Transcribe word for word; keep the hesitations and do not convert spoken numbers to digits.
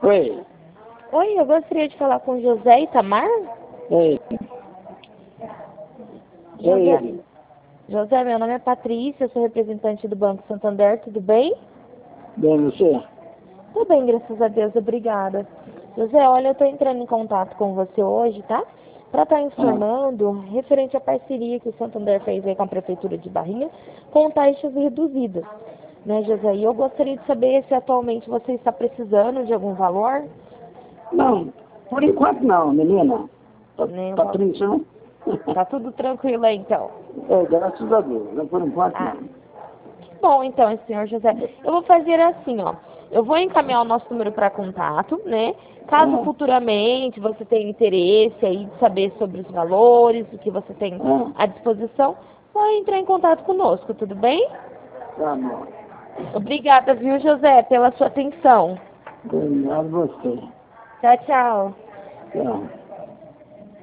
Oi. Oi, eu gostaria de falar com José Itamar. Oi. Sou José, ele. José, meu nome é Patrícia, eu sou representante do Banco Santander, tudo bem? Bem, você? Tudo bem, graças a Deus, obrigada. José, olha, eu estou entrando em contato com você hoje, tá? Para estar Ah, informando referente à parceria que o Santander fez aí com a Prefeitura de Barrinha com taxas reduzidas, né, José? E eu gostaria de saber se atualmente você está precisando de algum valor, não, por enquanto não, menina. Tá, né? tá tranquilo? Tá tudo tranquilo aí, então? É, graças a Deus. Né? Por enquanto Ah, não. bom, então, senhor José, eu vou fazer assim, ó. Eu vou encaminhar o nosso número para contato, né? Caso Ah, futuramente você tenha interesse aí de saber sobre os valores, o que você tem ah, à disposição, vai entrar em contato conosco, tudo bem? tá bom. Obrigada, viu, José, pela sua atenção. Obrigado a você. Tchau, tchau. Tchau.